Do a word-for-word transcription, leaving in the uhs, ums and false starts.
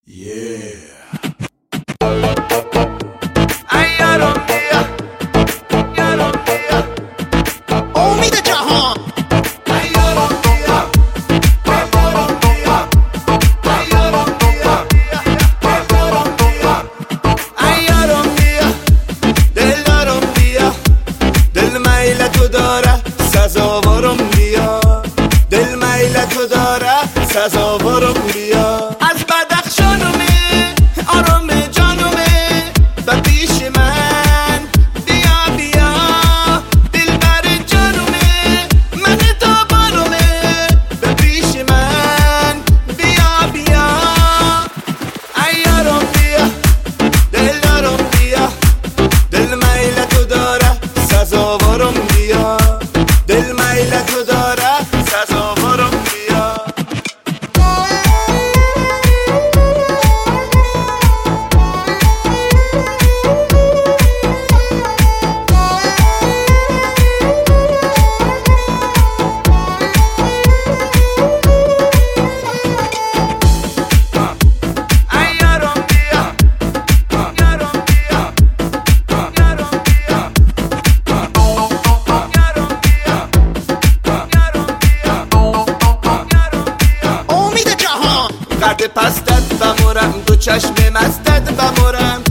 امید جهان سزاوارم بیا دل میل تو داره سزاوارم بیا از بدخشانمه آرام جانمه و پیش من بیا بیا دل بر جانمه من تابانمه و پیش من بیا بیا ایارم بیا دل دارم بیا دل میل تو داره سزاوارم بیا دل میل تو داره سزاوارم بیا قد پستت بمورم دو چشم مستت بمورم